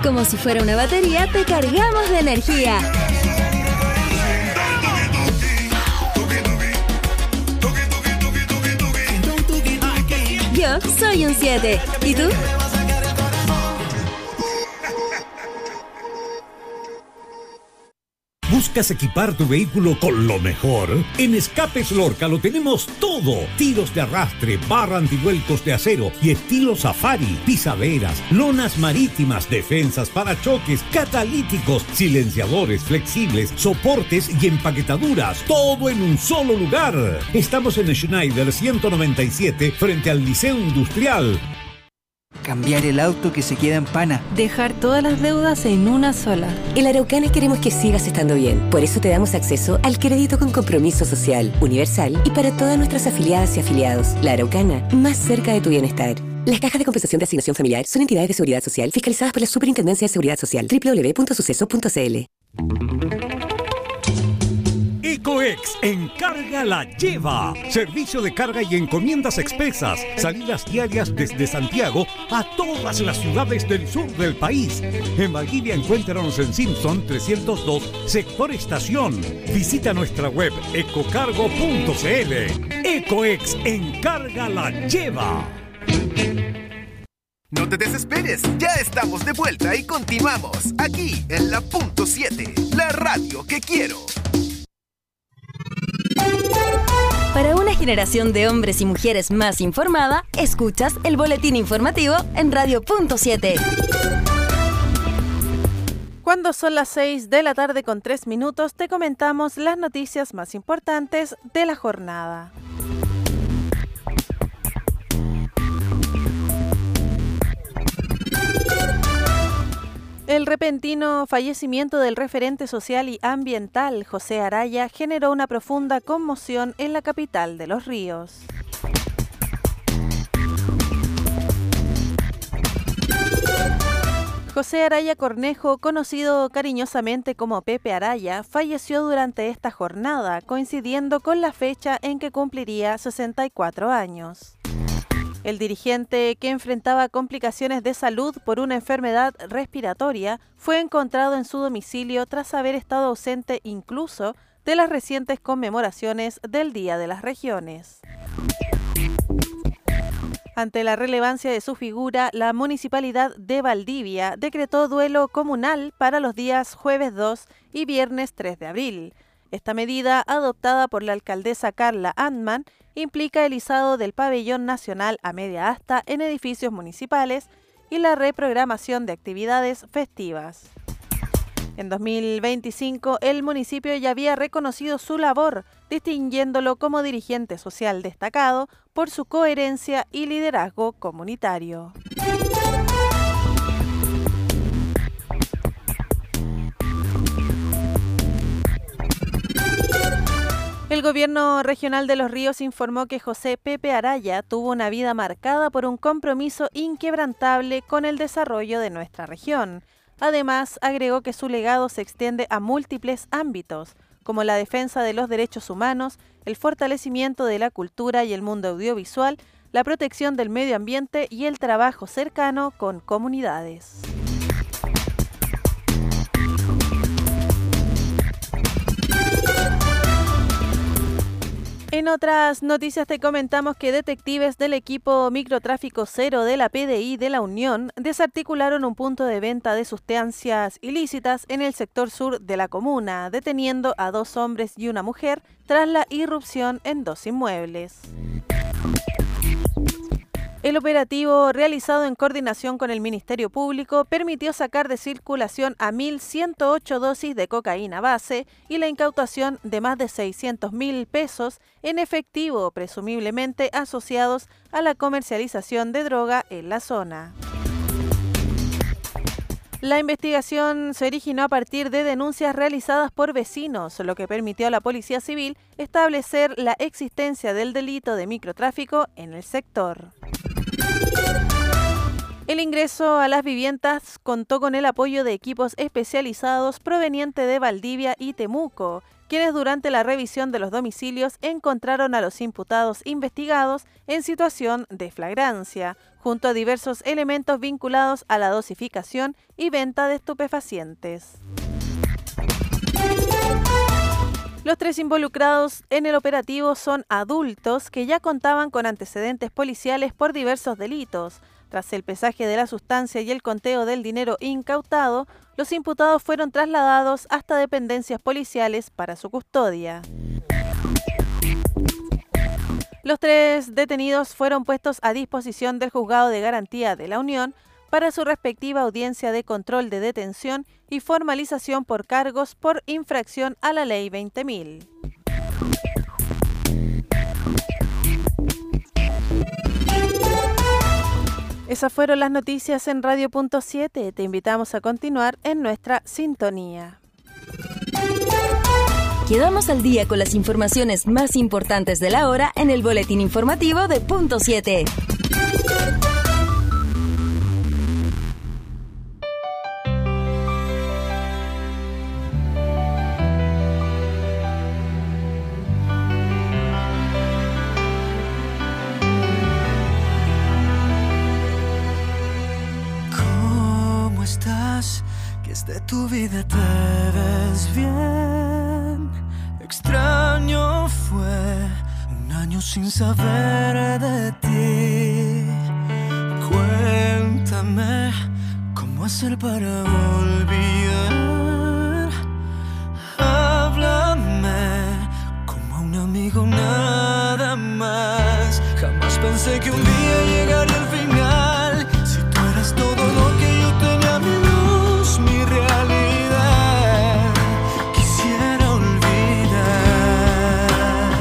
Como si fuera una batería, te cargamos de energía. Yo soy un 7. ¿Y tú? ¿Buscas equipar tu vehículo con lo mejor? En Escapes Lorca lo tenemos todo. Tiros de arrastre, barra antivuelcos de acero y estilo safari, pisaderas, lonas marítimas, defensas, parachoques, catalíticos, silenciadores flexibles, soportes y empaquetaduras. Todo en un solo lugar. Estamos en Schneider 197 frente al Liceo Industrial. Cambiar el auto que se queda en pana. Dejar todas las deudas en una sola. En La Araucana queremos que sigas estando bien. Por eso te damos acceso al crédito con compromiso social, universal y para todas nuestras afiliadas y afiliados. La Araucana, más cerca de tu bienestar. Las cajas de compensación de asignación familiar son entidades de seguridad social fiscalizadas por la Superintendencia de Seguridad Social. www.suceso.cl. Ecoex encarga la lleva. Servicio de carga y encomiendas expresas. Salidas diarias desde Santiago a todas las ciudades del sur del país. En Valdivia encuéntranos en Simpson 302, sector estación. Visita nuestra web ecocargo.cl. Ecoex encarga la lleva. No te desesperes, ya estamos de vuelta y continuamos aquí en la Punto 7, la radio que quiero. Para una generación de hombres y mujeres más informada, escuchas el boletín informativo en Radio Punto 7. Cuando son las 6 de la tarde con 3 minutos, te comentamos las noticias más importantes de la jornada. El repentino fallecimiento del referente social y ambiental José Araya generó una profunda conmoción en la capital de Los Ríos. José Araya Cornejo, conocido cariñosamente como Pepe Araya, falleció durante esta jornada, coincidiendo con la fecha en que cumpliría 64 años. El dirigente, que enfrentaba complicaciones de salud por una enfermedad respiratoria, fue encontrado en su domicilio tras haber estado ausente incluso de las recientes conmemoraciones del Día de las Regiones. Ante la relevancia de su figura, la Municipalidad de Valdivia decretó duelo comunal para los días jueves 2 y viernes 3 de abril. Esta medida, adoptada por la alcaldesa Carla Antman, implica el izado del pabellón nacional a media asta en edificios municipales y la reprogramación de actividades festivas. En 2025, el municipio ya había reconocido su labor, distinguiéndolo como dirigente social destacado por su coherencia y liderazgo comunitario. El gobierno regional de Los Ríos informó que José Pepe Araya tuvo una vida marcada por un compromiso inquebrantable con el desarrollo de nuestra región. Además, agregó que su legado se extiende a múltiples ámbitos, como la defensa de los derechos humanos, el fortalecimiento de la cultura y el mundo audiovisual, la protección del medio ambiente y el trabajo cercano con comunidades. En otras noticias te comentamos que detectives del equipo Microtráfico Cero de la PDI de la Unión desarticularon un punto de venta de sustancias ilícitas en el sector sur de la comuna, deteniendo a 2 hombres y una mujer tras la irrupción en 2 inmuebles. El operativo, realizado en coordinación con el Ministerio Público, permitió sacar de circulación a 1.108 dosis de cocaína base y la incautación de más de 600.000 pesos en efectivo, presumiblemente asociados a la comercialización de droga en la zona. La investigación se originó a partir de denuncias realizadas por vecinos, lo que permitió a la Policía Civil establecer la existencia del delito de microtráfico en el sector. El ingreso a las viviendas contó con el apoyo de equipos especializados provenientes de Valdivia y Temuco, quienes durante la revisión de los domicilios encontraron a los imputados investigados en situación de flagrancia, junto a diversos elementos vinculados a la dosificación y venta de estupefacientes. Los 3 involucrados en el operativo son adultos que ya contaban con antecedentes policiales por diversos delitos. Tras el pesaje de la sustancia y el conteo del dinero incautado, los imputados fueron trasladados hasta dependencias policiales para su custodia. Los 3 detenidos fueron puestos a disposición del Juzgado de Garantía de la Unión para su respectiva audiencia de control de detención y formalización por cargos por infracción a la Ley 20.000. Esas fueron las noticias en Radio.7. Te invitamos a continuar en nuestra sintonía. Quedamos al día con las informaciones más importantes de la hora en el boletín informativo de Punto 7. Que de tu vida te ves bien. Extraño fue un año sin saber de ti. Cuéntame cómo hacer para olvidar. Háblame como a un amigo nada más. Jamás pensé que un día llegaría al final. Si tú eras todo lo que yo tenía, mi luz, mi realidad, quisiera olvidar.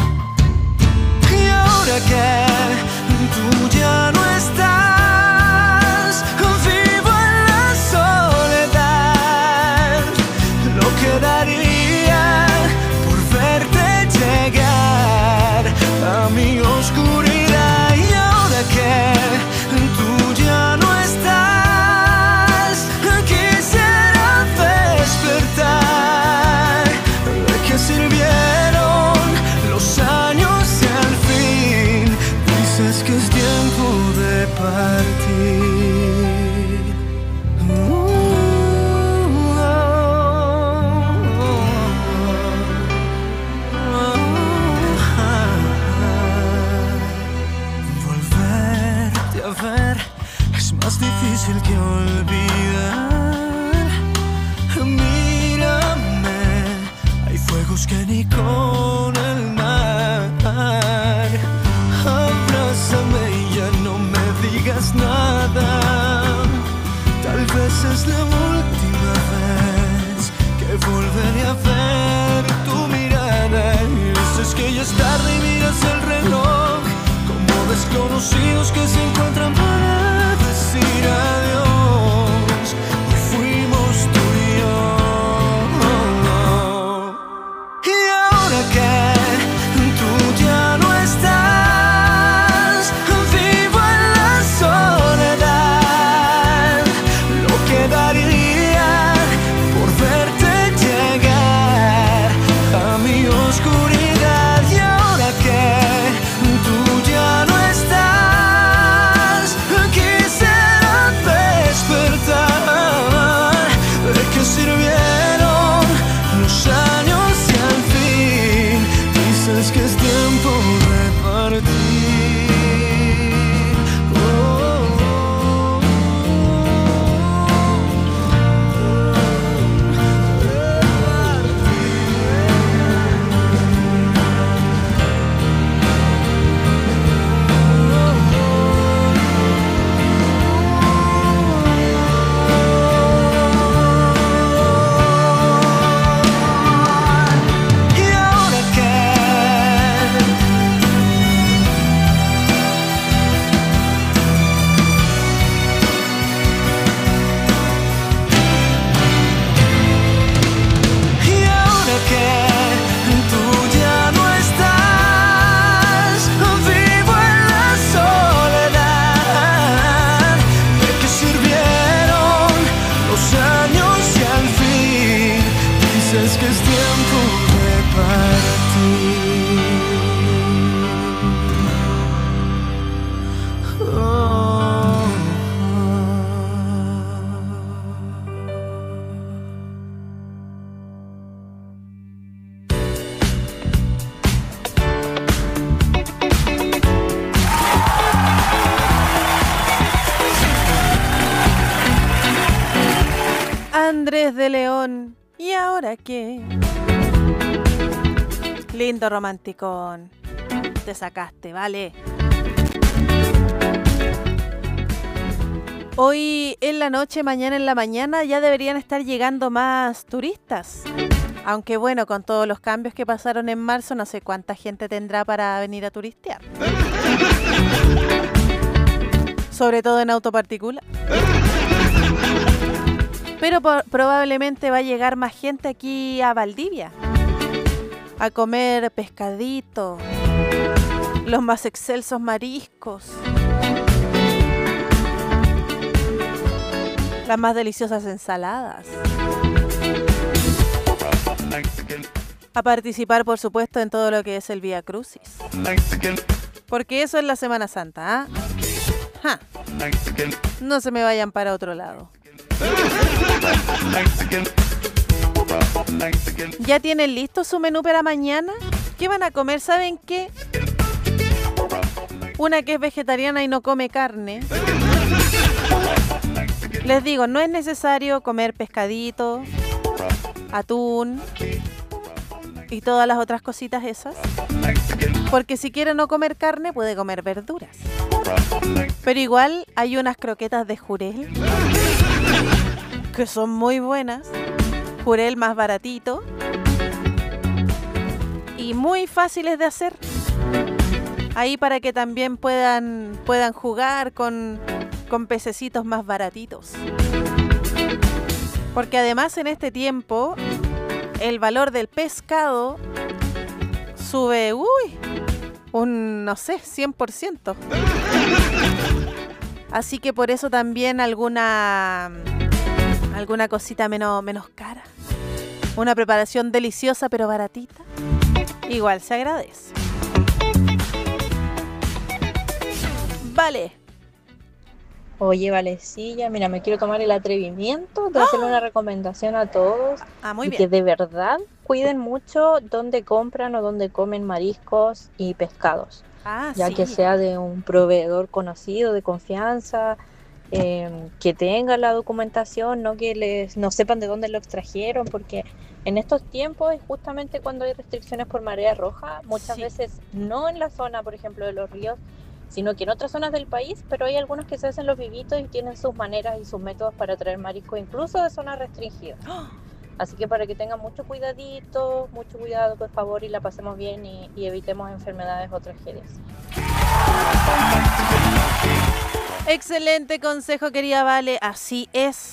Y ahora que tú ya no estás, vivo en la soledad. Lo que daría por verte llegar a mi oscuridad. Y ahora que tú ya no estás, quisiera despertar. ¿De qué sirvieron los años si al fin dices que es tiempo de partir? Volverte a ver es más difícil que olvidar. Mírame, hay fuegos que ni con el mar. Abrázame y ya no me digas nada. Tal vez es la última vez que volveré a ver tu mirada. Y dices que ya es tarde y miras el reloj, como desconocidos que se encuentran para decir adiós. Y fuimos tú y yo. Y ahora que tú ya no estás, vivo en la soledad. Lo que daría por verte llegar a mi oscuridad. Y ahora que tú ya no estás, quisiera 3 de León. ¿Y ahora qué? Lindo romanticón. Te sacaste, vale. Hoy en la noche, mañana en la mañana ya deberían estar llegando más turistas. Aunque bueno, con todos los cambios que pasaron en marzo, no sé cuánta gente tendrá para venir a turistear. Sobre todo en auto particular. Pero probablemente va a llegar más gente aquí a Valdivia. A comer pescadito, los más excelsos mariscos, las más deliciosas ensaladas. A participar, por supuesto, en todo lo que es el Vía Crucis. Porque eso es la Semana Santa, ¿ah? ¡Ja! No se me vayan para otro lado. ¿Ya tienen listo su menú para mañana? ¿Qué van a comer? ¿Saben qué? Una que es vegetariana y no come carne. Les digo, no es necesario comer pescadito, atún y todas las otras cositas esas. Porque si quiere no comer carne, puede comer verduras. Pero igual hay unas croquetas de jurel que son muy buenas. Jurel más baratito y muy fáciles de hacer. Ahí para que también puedan jugar con pececitos más baratitos. Porque además en este tiempo el valor del pescado sube, no sé, 100%. Así que por eso también alguna cosita menos cara. Una preparación deliciosa pero baratita. Igual se agradece. Vale. Oye, Valecilla, mira, me quiero tomar el atrevimiento de hacerle una recomendación a todos. Muy bien. Que de verdad cuiden mucho dónde compran o dónde comen mariscos y pescados. Ya que sea de un proveedor conocido, de confianza, que tengan la documentación, no que no sepan de dónde lo extrajeron, porque en estos tiempos es justamente cuando hay restricciones por marea roja, muchas veces no en la zona, por ejemplo, de los ríos, sino que en otras zonas del país, pero hay algunos que se hacen los vivitos y tienen sus maneras y sus métodos para traer marisco, incluso de zonas restringidas. Así que para que tengan mucho cuidadito, mucho cuidado, por favor, y la pasemos bien y evitemos enfermedades o tragedias. Excelente consejo, querida Vale, así es.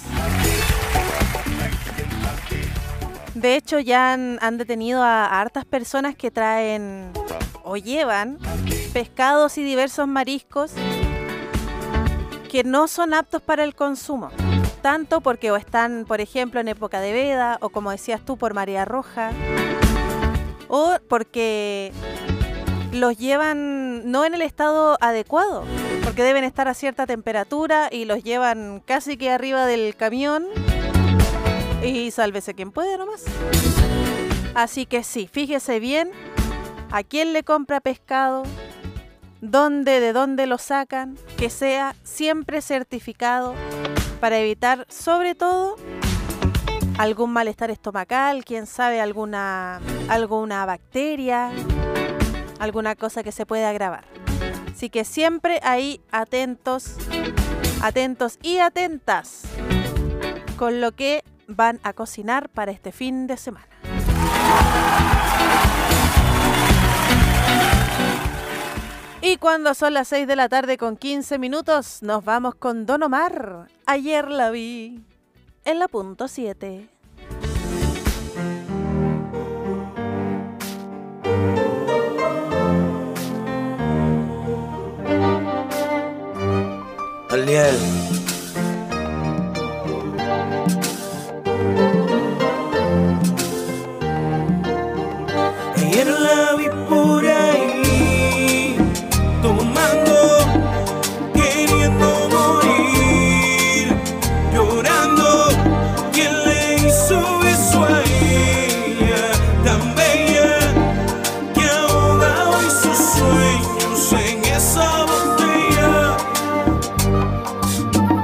De hecho, ya han detenido a hartas personas que traen o llevan pescados y diversos mariscos que no son aptos para el consumo. Tanto porque o están, por ejemplo, en época de veda, o como decías tú, por marea roja, o porque los llevan no en el estado adecuado, porque deben estar a cierta temperatura y los llevan casi que arriba del camión y sálvese quien puede nomás. Así que sí, fíjese bien a quién le compra pescado, de dónde lo sacan, que sea siempre certificado para evitar sobre todo algún malestar estomacal, quién sabe alguna bacteria, alguna cosa que se puede agravar. Así que siempre ahí atentos y atentas con lo que van a cocinar para este fin de semana. Y cuando son las 6 de la tarde con 15 minutos, nos vamos con Don Omar. Ayer la vi en la punto 7. Aliel. Ayer la vi por ahí, tomando, queriendo morir, llorando. ¿Quién le hizo eso a ella, tan bella, que ahoga hoy sus sueños en esa botella?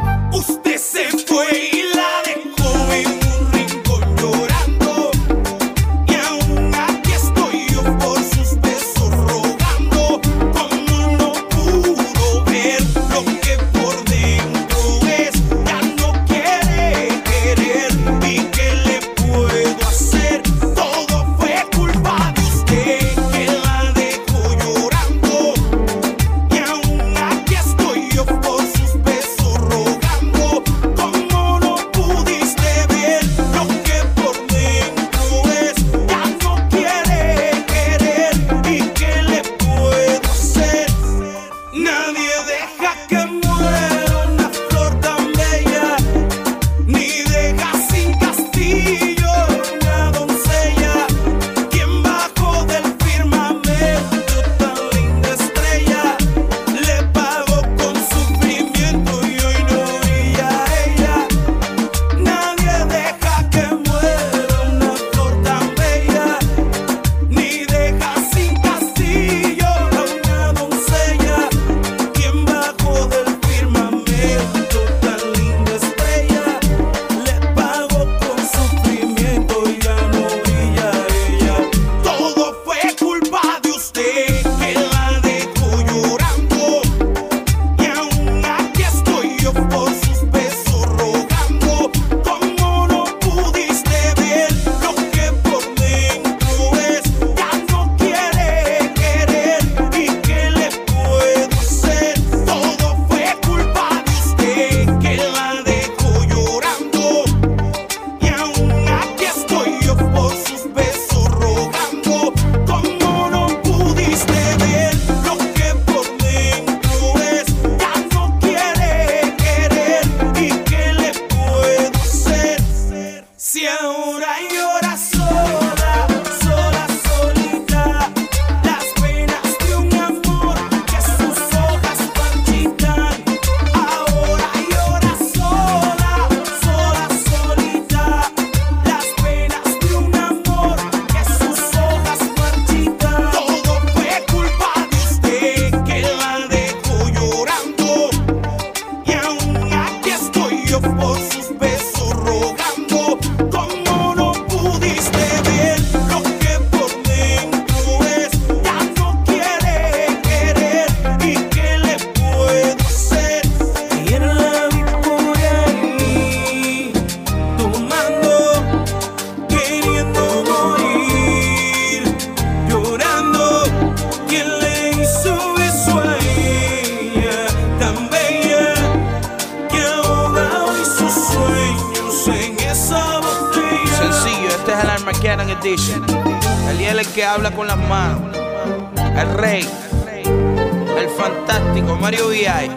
Armageddon Edition. El que habla con las manos. El rey. El fantástico Mario V.I.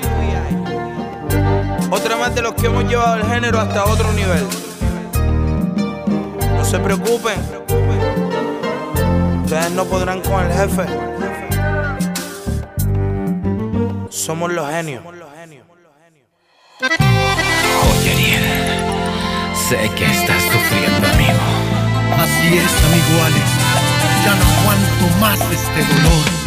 Otra más de los que hemos llevado el género hasta otro nivel. No se preocupen, ustedes no podrán con el jefe. Somos los genios. Oye, Ariel, sé que estás sufriendo, amigo. Así es, amigo Alex. Ya no aguanto más este dolor.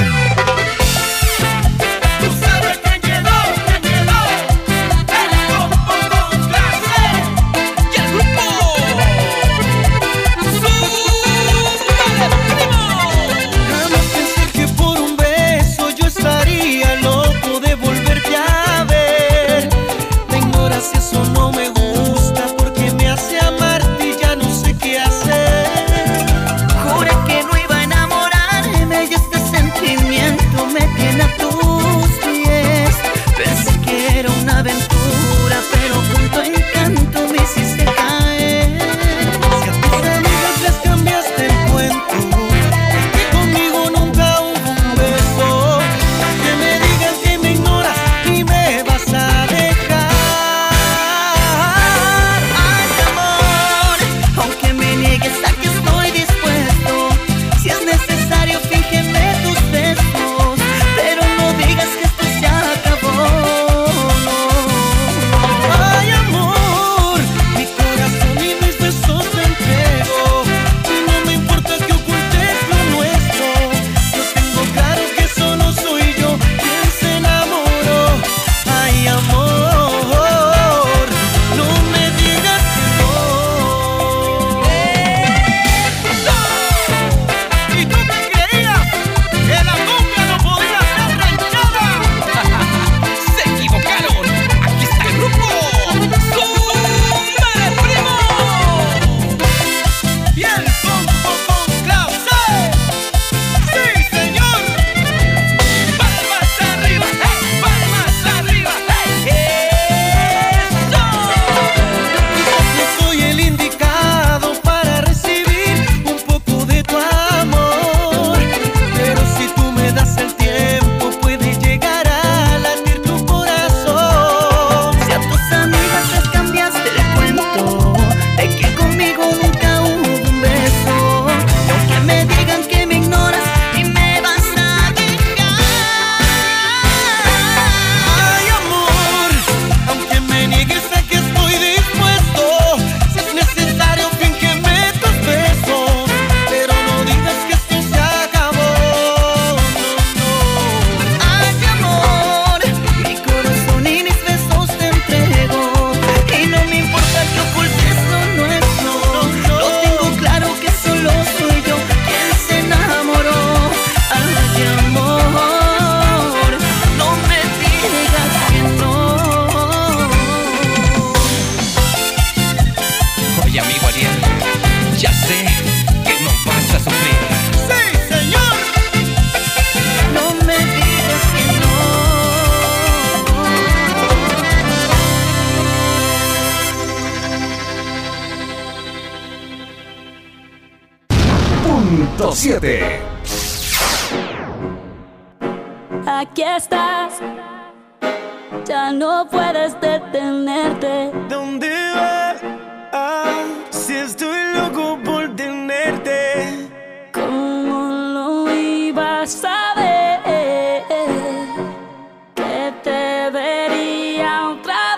Eso no me gusta porque me hace amarte y ya no sé qué hacer. Juré que no iba a enamorarme y este sentimiento me tiene a tus pies. Pensé que era una aventura, pero con tu encanto me hiciste caer. Si a tus amigas les cambiaste el cuento, que conmigo nunca hubo un beso. Que me digan que me ignoras y me vas a dejar. Aquí estás, ya no puedes detenerte. ¿Dónde vas? Si estoy loco por tenerte. ¿Cómo lo ibas a ver? Que te vería otra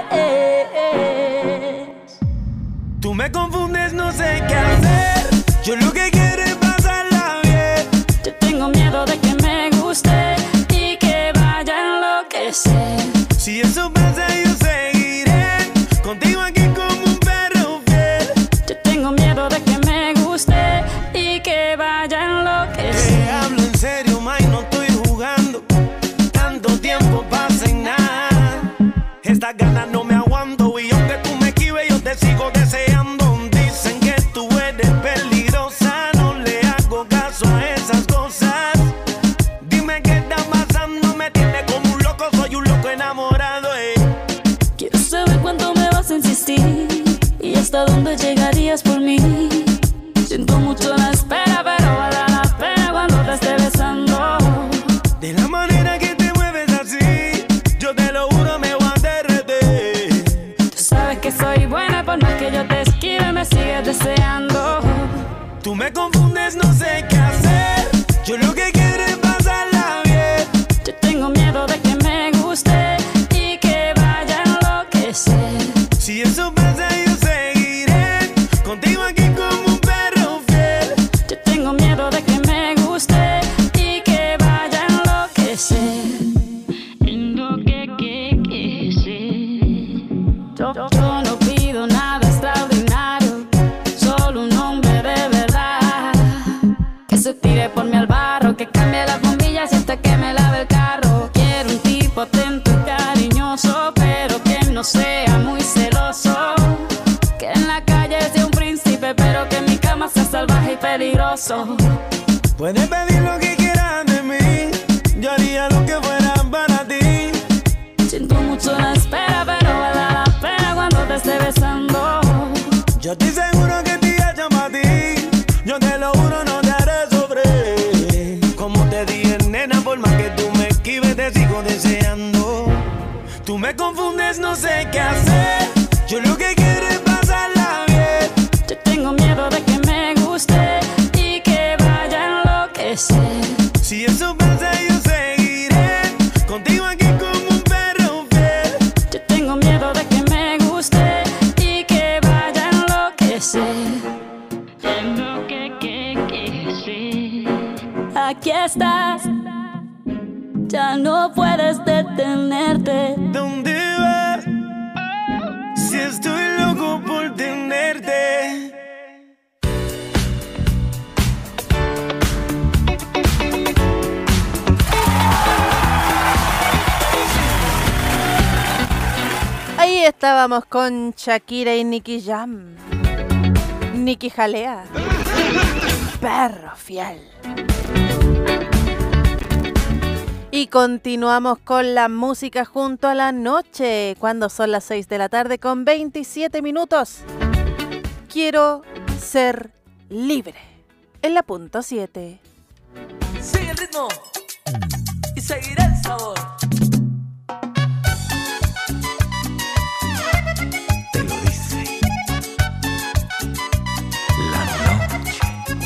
vez. Tú me confundes, no sé qué hacer. Yo lo que quiero es pasarla bien. Yo tengo miedo de que me guste y que vaya a enloquecer. Si eso pasa yo seguiré contigo aquí como un perro fiel. Yo tengo miedo de que me guste y que vaya a enloquecer. Te hablo en serio, May, no estoy jugando. Tanto tiempo pasa en nada. Estas ganas no me aguanto y aunque tú me esquives yo te sigo deseando. Dicen que tú eres peligrosa, no le hago caso a esas cosas. Dime qué está pasando, me tiene como un loco, soy un loco enamorado. Quiero saber cuánto me vas a insistir y hasta dónde llegarías por mí. Siento mucho la espera, pero vale la pena cuando te esté besando. De la manera que te mueves así, yo te lo juro me voy a derretir. Tú sabes que soy buena, por más que yo te esquive, me sigues deseando. Tú me confundes, no sé qué hacer. Yo lo que quiero es pasarla bien. Yo tengo miedo de que me guste y que vaya a enloquecer. Si eso pasa yo seguiré contigo aquí como un perro fiel. Yo tengo miedo de que me guste y que vaya a enloquecer. Yo no pido nada extraordinario, solo un hombre de verdad que se tire por mí al barro, que cambie las bombillas hasta que me lave el carro. Quiero un tipo atento y cariñoso, pero que no sea muy celoso, que en la calle sea un príncipe, pero que en mi cama sea salvaje y peligroso. Puedes pedir lo que quieras de mí, yo haría lo que fuera para ti. Siento mucho la espera, pero vale la pena cuando te esté besando. Yo estoy seguro que te llamo a ti, yo te lo juro no te haré sufrir. Como te dije, nena, por más que tú me esquives te sigo deseando. Tú me confundes, no sé qué hacer. Yo lo que quiero es pasarla bien. Yo tengo miedo de que me guste y que vaya a enloquecer. Si eso pasa yo seguiré contigo aquí como un perro fiel. Yo tengo miedo de que me guste y que vaya a enloquecer. Aquí estás, ya no puedes detenerte. ¿Dónde vas? Si estoy loco por tenerte. Ahí estábamos con Shakira y Nicky Jam. Nicky jalea. Perro fiel. Y continuamos con la música junto a la noche, cuando son las 6 de la tarde con 27 minutos. Quiero ser libre. En la punto 7. Sigue el ritmo y seguirá el sabor. Te lo dice la noche.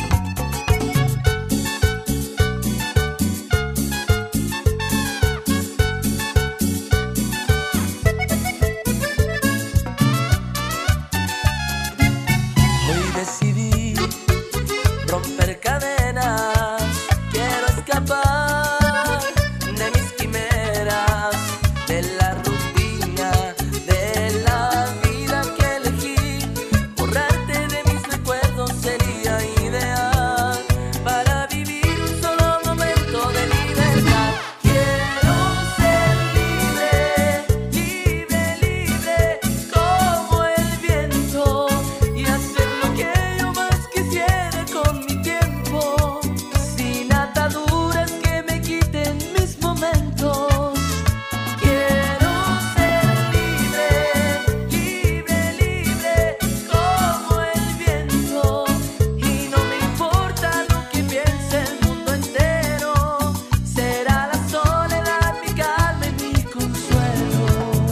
Hoy decidí romper cadenas, quiero escapar de mis quimeras, de la rutina, de la vida que elegí. Borrarte de mis recuerdos sería ideal para vivir un solo momento de libertad. Quiero ser libre, libre, libre como el viento y hacer lo que yo más quisiera con mi tiempo, sin ataduras que me quiten mis momentos. Quiero ser libre, libre, libre como el viento y no me importa lo que piense el mundo entero. Será la soledad mi calma y mi consuelo.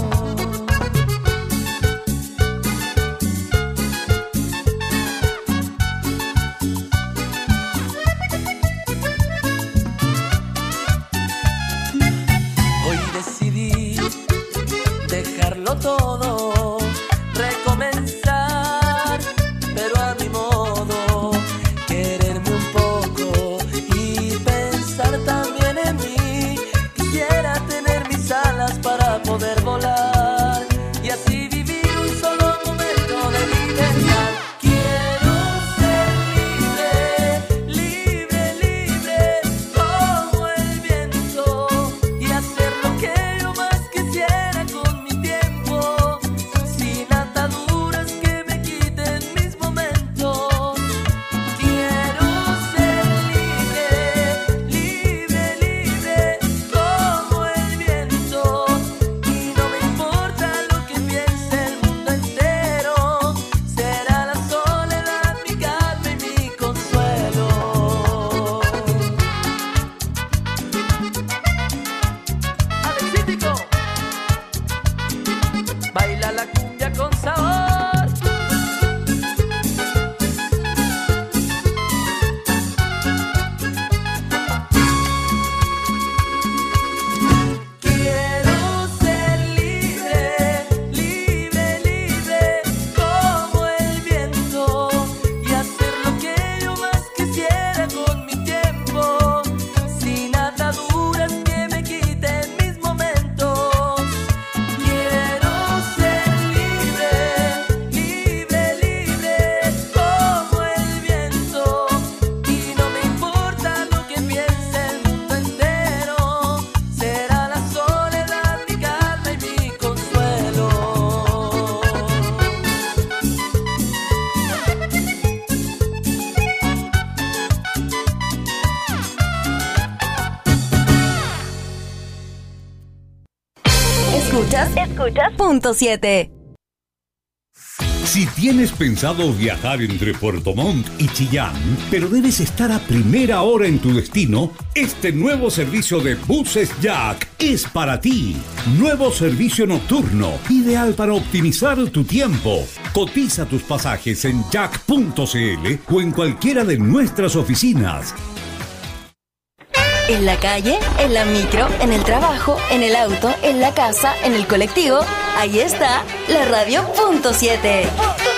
Hoy decidí dejarlo todo, recomenzar, pero a mi modo, quererme un poco y pensar también en mí. Quisiera tener mis alas para poder volar y así vivir un solo momento de libertad. Quiero ser libre, libre, libre como el viento y hacer lo que yo más quisiera con mi tiempo, sin ataduras que me quiten mis momentos. Quiero ser libre, libre, libre como el viento y no me importa lo que piense Escuchas Punto 7. Si tienes pensado viajar entre Puerto Montt y Chillán, pero debes estar a primera hora en tu destino, este nuevo servicio de buses Jack es para ti. Nuevo servicio nocturno, ideal para optimizar tu tiempo. Cotiza tus pasajes en jack.cl o en cualquiera de nuestras oficinas. En la calle, en la micro, en el trabajo, en el auto, en la casa, en el colectivo, ahí está la radio Punto 7.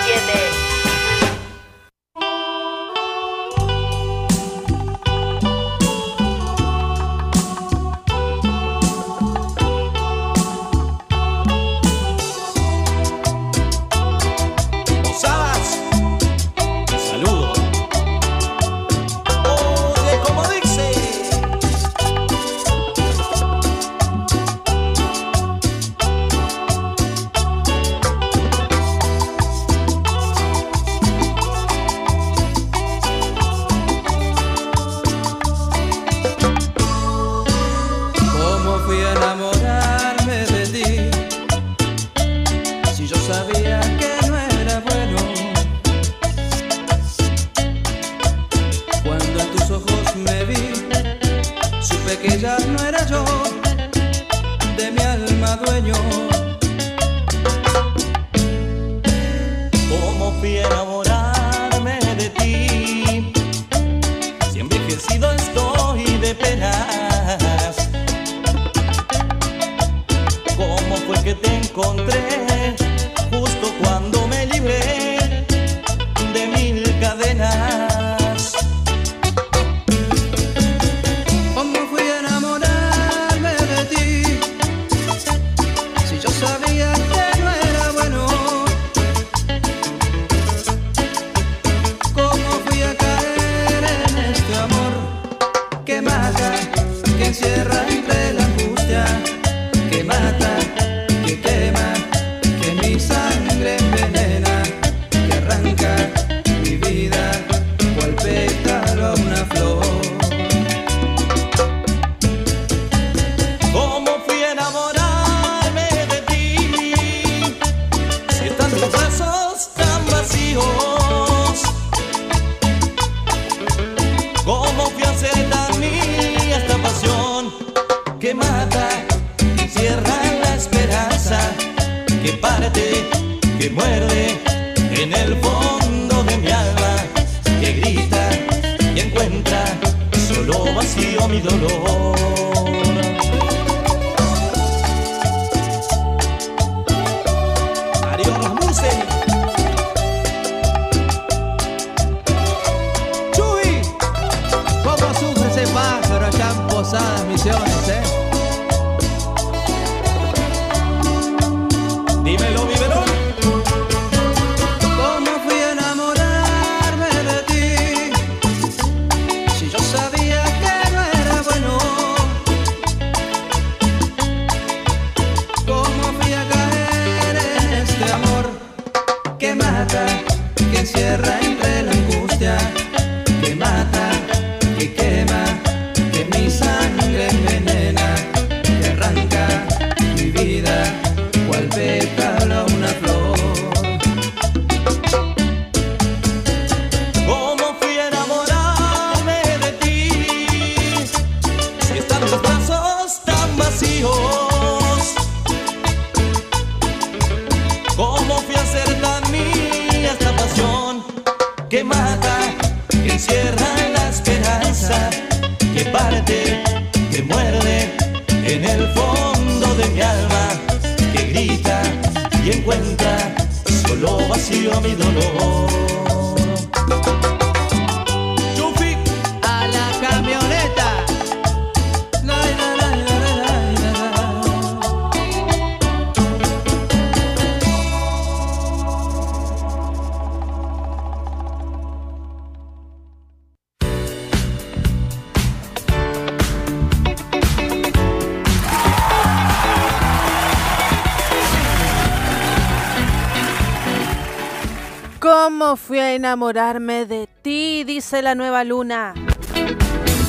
¿Cómo fui a enamorarme de ti? Dice la nueva luna.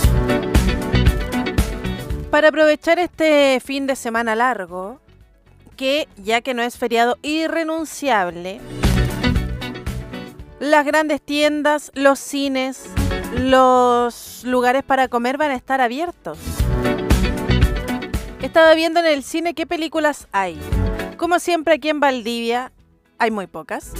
Para aprovechar este fin de semana largo, que, ya que no es feriado irrenunciable, las grandes tiendas, los cines, los lugares para comer van a estar abiertos. Estaba viendo en el cine qué películas hay. Como siempre, aquí en Valdivia hay muy pocas.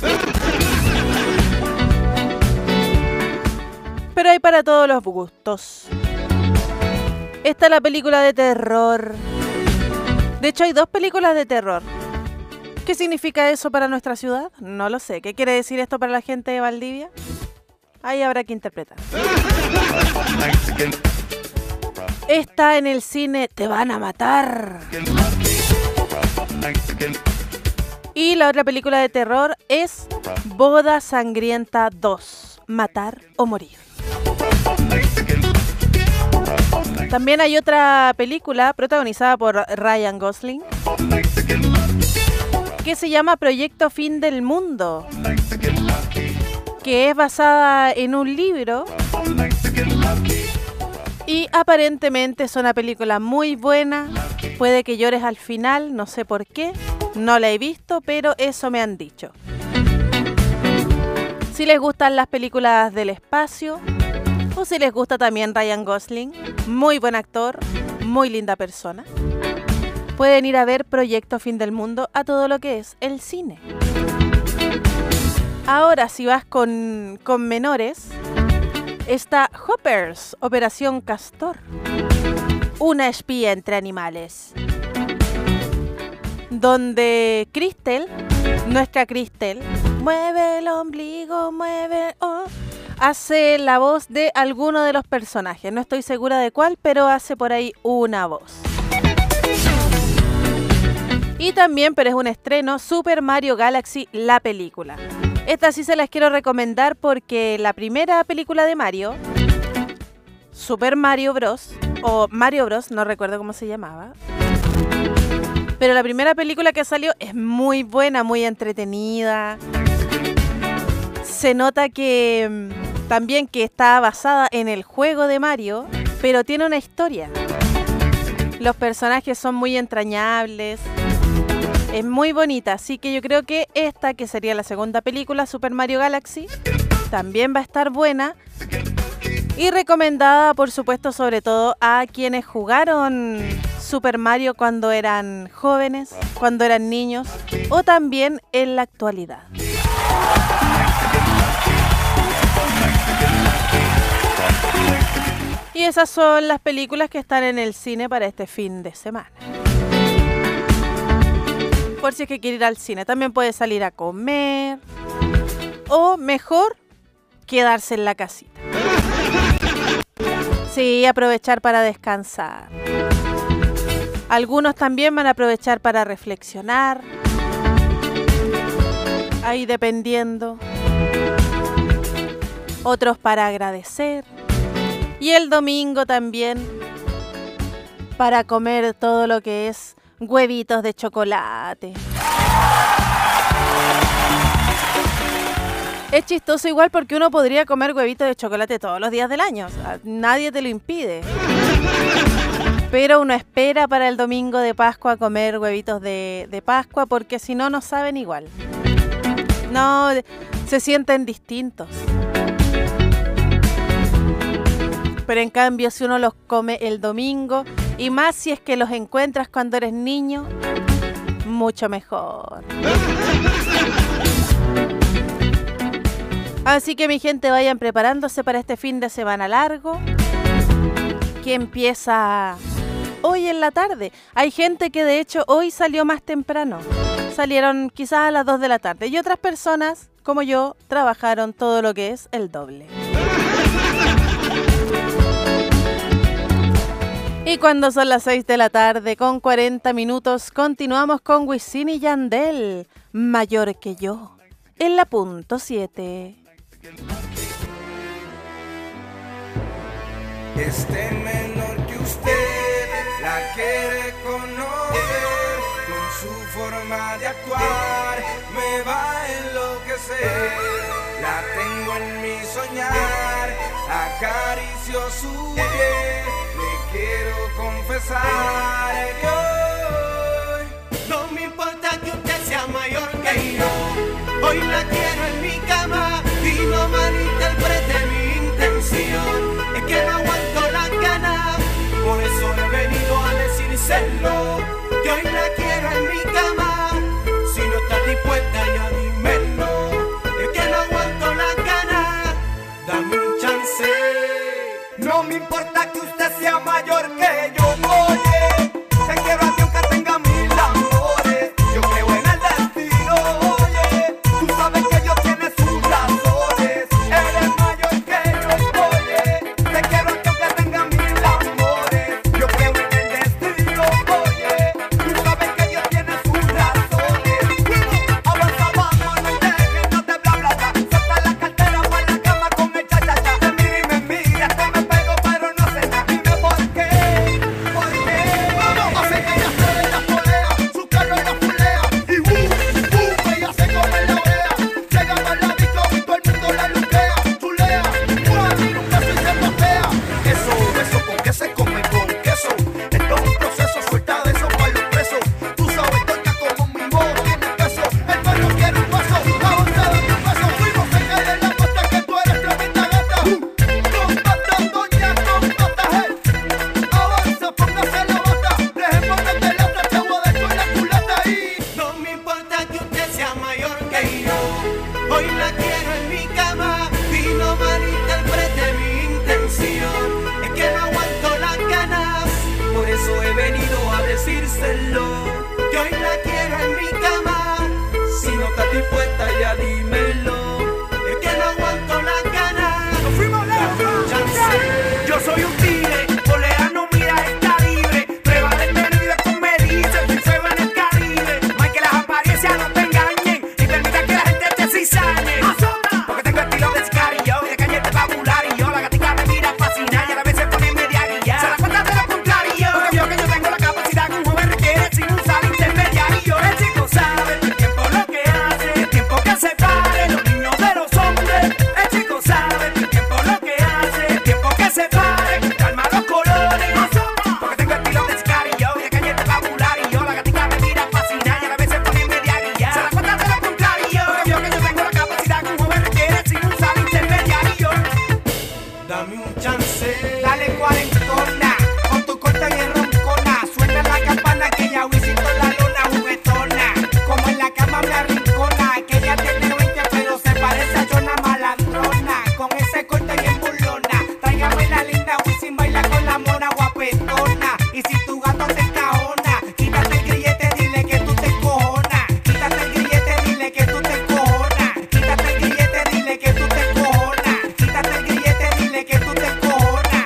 Pero hay para todos los gustos. Está la película de terror. De hecho, hay 2 películas de terror. ¿Qué significa eso para nuestra ciudad? No lo sé. ¿Qué quiere decir esto para la gente de Valdivia? Ahí habrá que interpretar. Está en el cine Te van a matar. Y la otra película de terror es Boda Sangrienta 2. Matar o morir. También hay otra película protagonizada por Ryan Gosling que se llama Proyecto Fin del Mundo, que es basada en un libro y aparentemente es una película muy buena. Puede que llores al final, no sé por qué, no la he visto, pero eso me han dicho. Si les gustan las películas del espacio o si les gusta también Ryan Gosling, muy buen actor, muy linda persona, pueden ir a ver Proyecto Fin del Mundo a todo lo que es el cine. Ahora, si vas con menores, está Hoppers, Operación Castor, una espía entre animales, donde Cristel, nuestra Cristel, mueve el ombligo, mueve, oh, hace la voz de alguno de los personajes. No estoy segura de cuál, pero hace por ahí una voz. Y también, pero es un estreno, Super Mario Galaxy, la película. Esta sí se las quiero recomendar porque la primera película de Mario, Super Mario Bros. O Mario Bros, no recuerdo cómo se llamaba. Pero la primera película que salió es muy buena, muy entretenida. Se nota que también que está basada en el juego de Mario, pero tiene una historia. Los personajes son muy entrañables. Es muy bonita, así que yo creo que esta, que sería la segunda película, Super Mario Galaxy, también va a estar buena y recomendada, por supuesto, sobre todo a quienes jugaron Super Mario cuando eran jóvenes, cuando eran niños o también en la actualidad. Y esas son las películas que están en el cine para este fin de semana. Por si es que quiere ir al cine, también puede salir a comer o mejor quedarse en la casita. Sí, aprovechar para descansar. Algunos también van a aprovechar para reflexionar, ahí dependiendo. Otros para agradecer. Y el domingo también para comer todo lo que es huevitos de chocolate. Es chistoso igual porque uno podría comer huevitos de chocolate todos los días del año. O sea, nadie te lo impide. Pero uno espera para el domingo de Pascua comer huevitos de Pascua porque si no, no saben igual. No, se sienten distintos. Pero en cambio, si uno los come el domingo, y más si es que los encuentras cuando eres niño, mucho mejor. Así que mi gente, vayan preparándose para este fin de semana largo, que empieza hoy en la tarde. Hay gente que de hecho hoy salió más temprano. Salieron quizás a las 2 de la tarde. Y otras personas, como yo, trabajaron todo lo que es el doble. Y cuando son las 6 de la tarde con 40 minutos, continuamos con Wisin y Yandel, Mayor que yo, en la punto 7. Este menor que usted la quiere conocer, con su forma de actuar me va a enloquecer. La tengo en mi soñar, acaricio su piel, le quiero confesar que hoy no me importa sea mayor que yo. Oye, te quiero a ti aunque tenga mil amores. Yo creo en el destino. Oye, tú sabes que Dios tiene sus razones. Eres mayor que yo. Oye, te quiero a ti aunque tenga mil amores. Yo creo en el destino. Oye, tú sabes que Dios tiene sus razones. Avanza, vamos, no dejes, no te bla bla bla. Suelta la cartera para la cama con el cha-cha-cha. Te miro y me mira, te me pego pero no sé nada. Dime por qué, por qué. Vamos, hace que ella se la polea, su carro la fulea. Y ella se come la orea. Llegando a la disco y todo el mundo la luquea. Chulea, tira un beso y se pasea. Eso con que se come con queso. Esto es un proceso, suelta de eso para los presos. Tú sabes, doña, como mi voz tiene peso. El perro quiere un paso, avanza, dame un paso. Fuimos a caer en la pasta que tú eres tremenda gata. Con pata, doña, con pata, avanza, póngase la bata. Dejemos de lata, te voy a dar con la culata ahí. No me importa que usted sea mayor que yo. Hoy la quiero en mi cama y no malinterprete mi intención. Es que no aguanto las ganas, por eso he venido a decírselo. Que hoy la quiero en mi cama. Si no estás dispuesta ya dímelo. Es que no aguanto las ganas. Nos fuimos lejos. Yo soy un tigre, polea no mira, está libre. Prueba de medida con me dice, se va en el calibre. No hay que las apariencias no te engañen y permita que la gente te cizañe. Porque tengo estilo de sicario y de cañete popular. Y yo la gatica me mira fascinada y a la vez se pone media guía. Se da cuenta de lo contrario, porque vio que yo tengo la capacidad que un joven requiere sin usar intermediario. El chico sabe el tiempo lo que hace, el tiempo que separe los niños de los hombres. El chico sabe el tiempo lo que hace, el tiempo que separe, calma los colores. Porque tengo estilo de sicario y de cañete popular. Y yo la gatica me mira fascinada y a la vez se pone media guía. Se da cuenta de lo contrario, porque vio que yo tengo la capacidad que un joven requiere sin usar intermediario. Dame un chance, dale cuarentona, con tu corta y roncona. Suena la campana que ya visito la luna juguetona. Como en la cama me arrincona, que ella tiene 20 pero se parece a Jonah malandrona. Con ese corte bien burlona, tráigame la linda Wisin, baila con la mona guapetona. Y si tu gato te encajona, quítate el grillete, dile que tú te encojonas. Quítate el grillete, dile que tú te encojonas. Quítate el grillete, dile que tú te encojonas. Quítate el grillete, dile que tú te encojonas.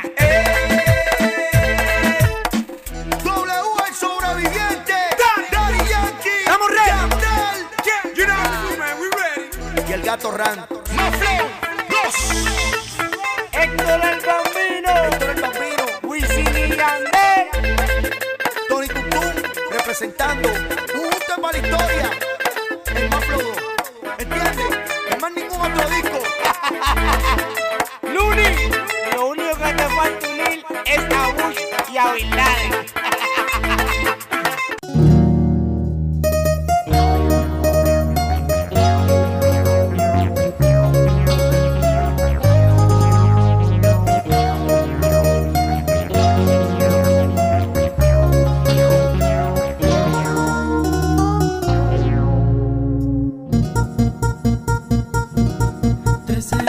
W el sobreviviente, Daddy Yankee, estamos ready. You know, man, we ready. Y el gato Ran, Mafleo, los Héctor el Bambino, Wisin y Yandel, Tony Tutum representando un tema para la historia. El Mafleo, ¿entiendes? No más ningún otro disco. Luni, lo único que te falta unir es a Bush y a Bin Laden.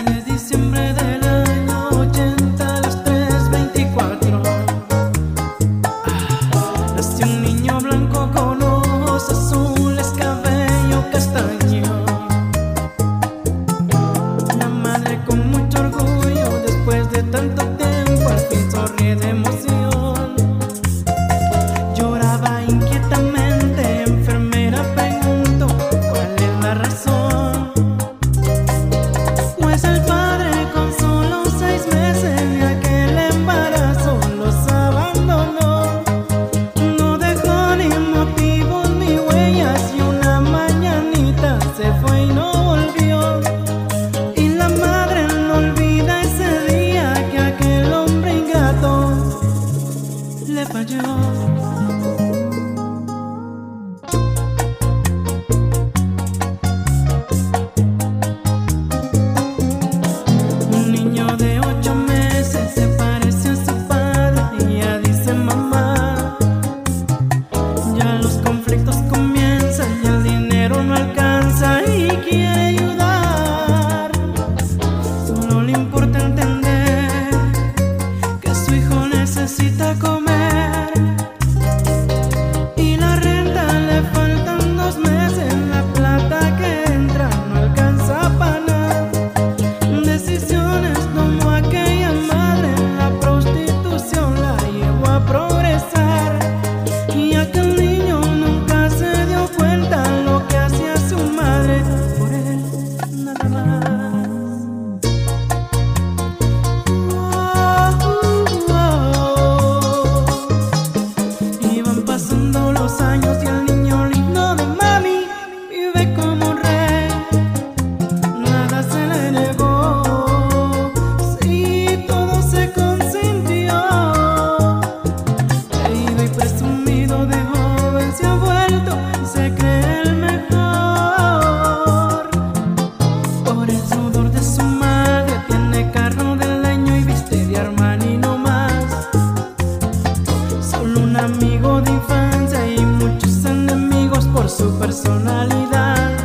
Diciembre del año 80 a las 3:24. personalidad.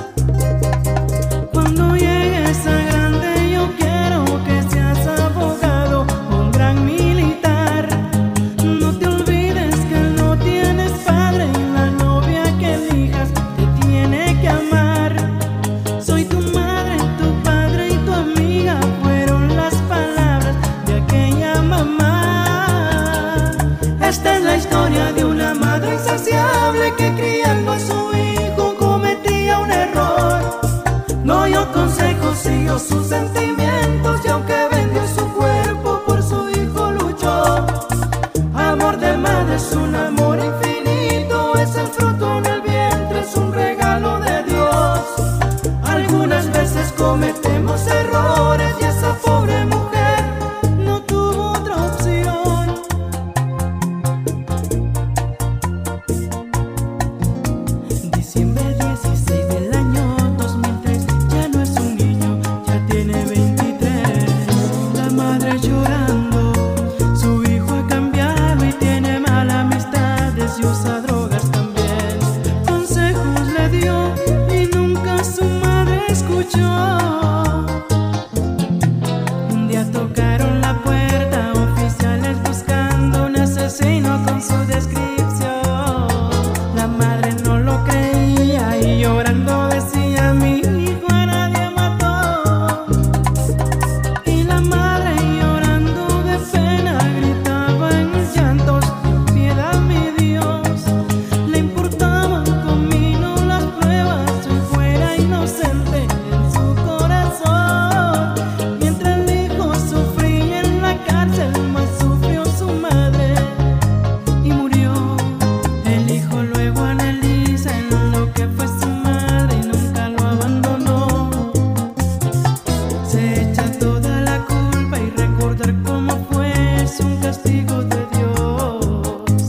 Cuando llegues a grande yo quiero que seas abogado, un gran militar. No te olvides que no tienes padre y la novia que elijas te tiene que amar. Soy tu madre, tu padre y tu amiga, fueron las palabras de aquella mamá. Esta es la historia de una madre insaciable que criando a su hijo cometía un error. No oyó consejos, siguió sus sentimientos y aunque vendió su cuerpo por su hijo luchó. Amor de madre es un amor infinito, es el fruto en el vientre, es un regalo de Dios. Algunas veces cometemos errores y esa pobre mujer no tuvo otra opción. Diciembre 16 del año 2003, ya no es un niño, ya tiene 23. La madre llorando, su hijo ha cambiado y tiene malas amistades y usa drogas también. Consejos le dio y nunca su madre escuchó. Un día tocaron la puerta, oficiales buscando un asesino con su descripción. La madre no lo creía y llorando decía: mi hijo a nadie mató. Y la madre llorando de pena gritaba en llantos: piedad mi Dios. Le importaban conmigo las pruebas, si fuera inocente en su corazón. Mientras el hijo sufría en la cárcel, más sufrió su madre y murió. El hijo luego analiza en lo que fue su madre y nunca lo abandonó. Se echa toda la culpa y recordar cómo fue es un castigo de Dios.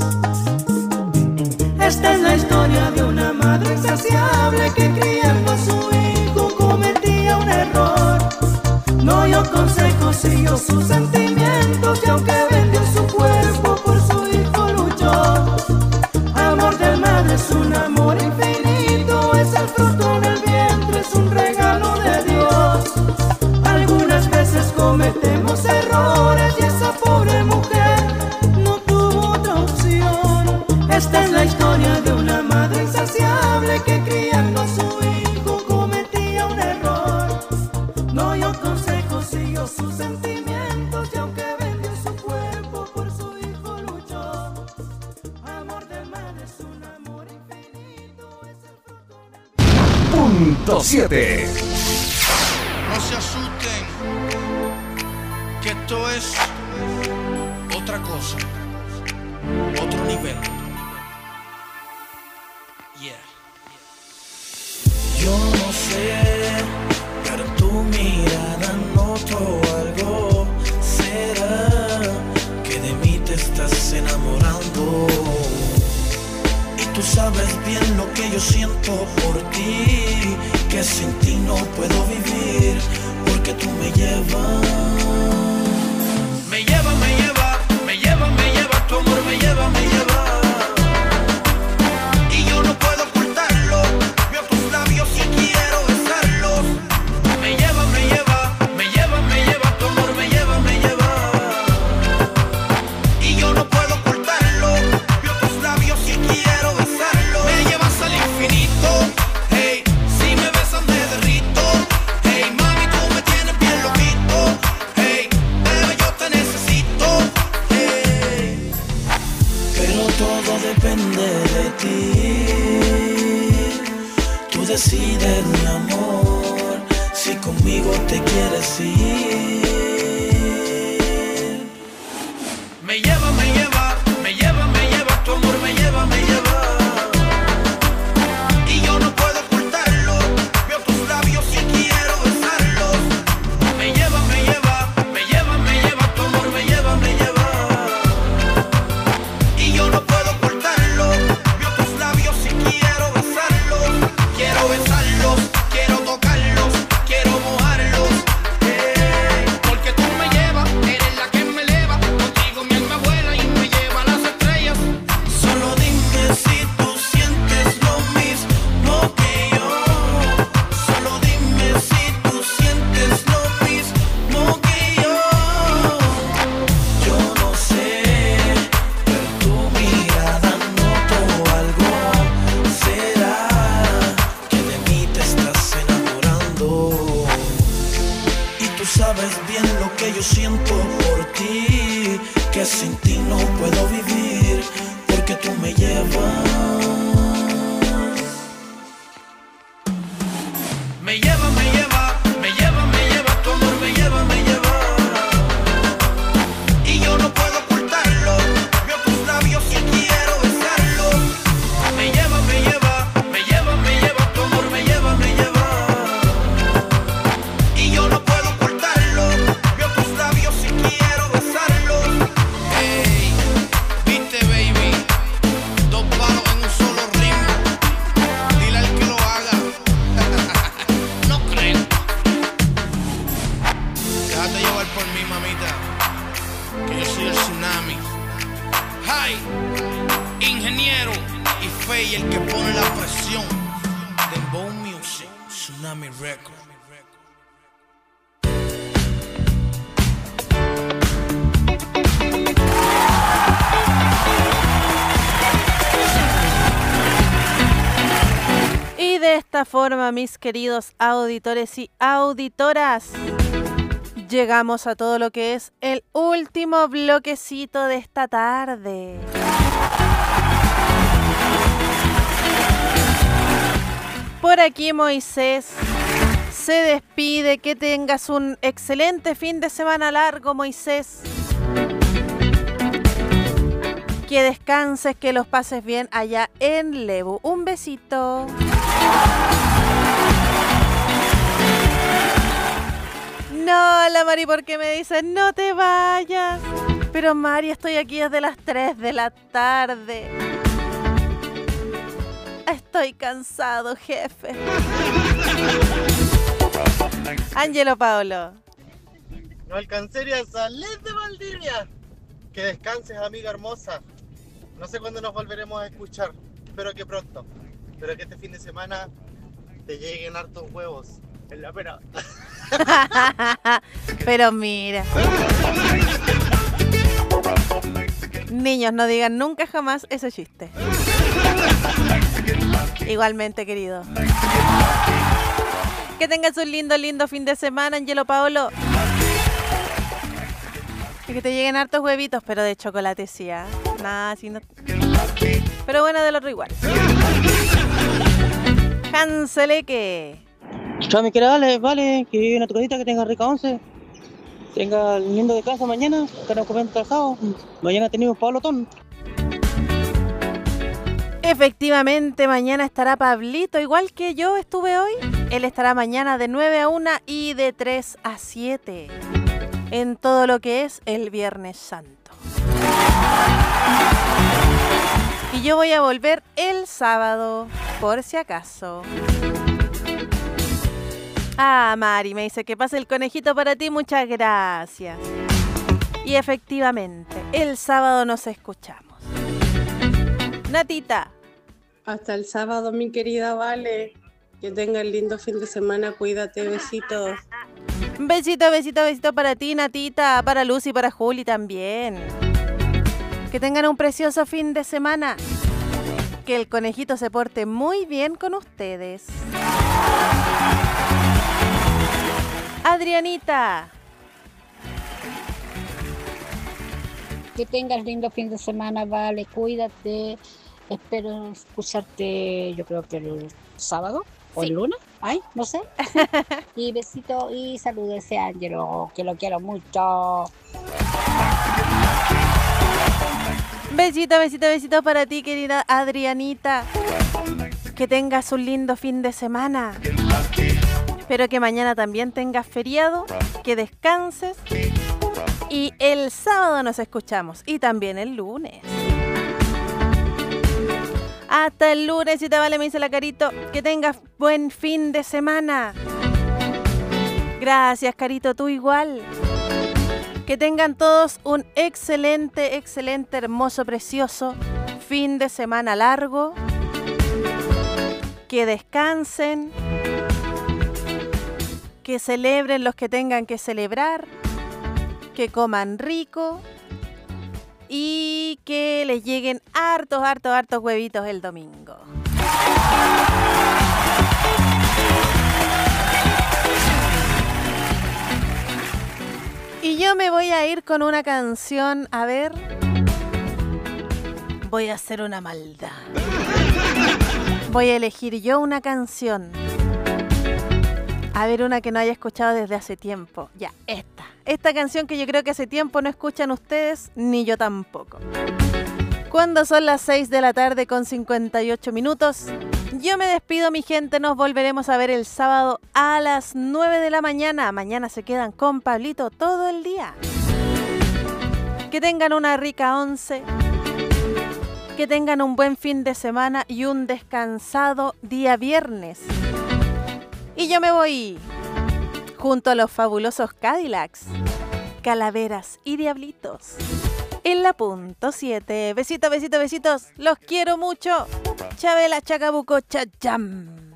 Esta es la historia de una madre insaciable que criando a su hijo cometía un error. No oyó consejos, siguió sus sentimientos y aunque vendió su cuerpo por su hijo luchó. Amor de madre es un amor infinito, es el fruto en el vientre, es un regalo de Dios. Algunas veces cometemos errores y esa pobre mujer no tuvo otra opción. Esta es la historia de una madre insaciable que criando a su hijo cometía un error. No oyó consejos, siguió sus sentimientos y aunque vendió su cuerpo por su hijo luchó. Amor de madre es un amor infinito, es el fruto en el... Punto 7. No se asusten, que esto es otra cosa, otro nivel. Yeah. Yo no sé, pero en tu mirada noto algo. ¿Será que de mí te estás enamorando? Y tú sabes bien lo que yo siento por ti, que sin ti no puedo vivir, porque tú me llevas. Me lleva, me lleva, me lleva, me lleva, tu amor me lleva, me lleva. Y yo no puedo ocultarlo, veo tus labios y quiero besarlos. Me lleva, me lleva, me lleva, me lleva, tu amor me lleva, me lleva. Y yo no puedo ocultarlo, veo tus labios y quiero besarlos. Me llevas al infinito, hey, si me besas me derrito. Hey, mami, tú me tienes bien loquito. Hey, bebé, yo te necesito. Hey, pero todo depende de ti. Tú decides, mi amor, si conmigo te quieres ir. Me lleva, me lleva, me lleva, me lleva, tu amor me lleva, me lleva. Y yo no puedo ocultarlo, veo tus labios y quiero besarlos. Me lleva, me lleva, me lleva, me lleva, tu amor me lleva, me lleva. Y yo no puedo ocultarlo, veo tus labios y quiero besarlos. Quiero besarlos, quiero tocarlos, quiero mojarlos. Porque que yo siento por ti, que sin ti no puedo vivir, porque tú me llevas. Me lleva, me lleva, me lleva, me lleva, tu amor me lleva, me lleva. Y yo no puedo ocultarlo, veo tus labios y quiero besarlo. Me lleva, me lleva, me lleva, me lleva, tu amor me lleva, me lleva. Y yo no puedo ocultarlo, veo tus labios y quiero besarlo. Hey, viste baby, 2 palos en un solo ritmo. Dile al que lo haga. No creo. Déjate llevar por mí, mamita, que yo soy el tsunami. Hi, ingeniero y Fey, el que pone la presión. Dembow Music, Tsunami Record. Y de esta forma, mis queridos auditores y auditoras, llegamos a todo lo que es el último bloquecito de esta tarde. Por aquí Moisés se despide. Que tengas un excelente fin de semana largo, Moisés. Que descanses, que los pases bien allá en Lebu. Un besito. No, la Mari, ¿por qué me dices no te vayas? Pero Mari, estoy aquí desde las 3 de la tarde. Estoy cansado, jefe. Ángelo Paolo. No alcancé a salir de Valdivia. Que descanses, amiga hermosa. No sé cuándo nos volveremos a escuchar. Espero que pronto. Espero que este fin de semana te lleguen hartos huevos en la pera. Pero mira. Niños, no digan nunca jamás ese chiste. Igualmente, querido. Que tengas un lindo fin de semana, Angelo Paolo. Y que te lleguen hartos huevitos, pero de chocolate sí, ¿eh? Nada, si no... Pero bueno, del otro igual. Hanseleque. Chao, mi querida, vale, que vive en tu casita, que tenga rica once. Tenga lindo de casa mañana, que nos comen calzado. Mañana tenemos Pablotón. Efectivamente, mañana estará Pablito, igual que yo estuve hoy. Él estará mañana de 9 a 1 y de 3 a 7. En todo lo que es el Viernes Santo. Y yo voy a volver el sábado, por si acaso. Ah, Mari me dice que pase el conejito para ti, muchas gracias. Y efectivamente, el sábado nos escuchamos. Natita. Hasta el sábado, mi querida Vale. Que tenga el lindo fin de semana, cuídate, besitos. Besito para ti, Natita, para Lucy, para Juli también. Que tengan un precioso fin de semana. Que el conejito se porte muy bien con ustedes. Adrianita. Que tengas lindo fin de semana, Vale, cuídate. Espero escucharte, yo creo que el sábado o el lunes. Ay, no sé. Y besito y saludos a Ángelo, que lo quiero mucho. Besito para ti, querida Adrianita. Que tengas un lindo fin de semana. Espero que mañana también tengas feriado, que descanses. Y el sábado nos escuchamos. Y también el lunes. Hasta el lunes, si te vale, me dice la Carito. Que tengas buen fin de semana. Gracias, Carito, tú igual. Que tengan todos un excelente, hermoso, precioso fin de semana largo. Que descansen. Que celebren los que tengan que celebrar. Que coman rico. Y que les lleguen hartos huevitos el domingo. Y a ir con una canción, a ver. Voy a hacer una maldad. Voy a elegir yo una canción. A ver, una que no haya escuchado desde hace tiempo. Ya, esta canción que yo creo que hace tiempo no escuchan ustedes, ni yo tampoco. Cuando son las 6 de la tarde con 58 minutos, yo me despido, mi gente. Nos volveremos a ver el sábado a las 9 de la mañana. Mañana se quedan con Pablito todo el día. Que tengan una rica once. Que tengan un buen fin de semana y un descansado día viernes. Y yo me voy junto a los fabulosos Cadillacs, Calaveras y Diablitos. En la punto 7. Besitos, besitos, besitos. Los quiero mucho. Chabela, Chacabuco, chacham.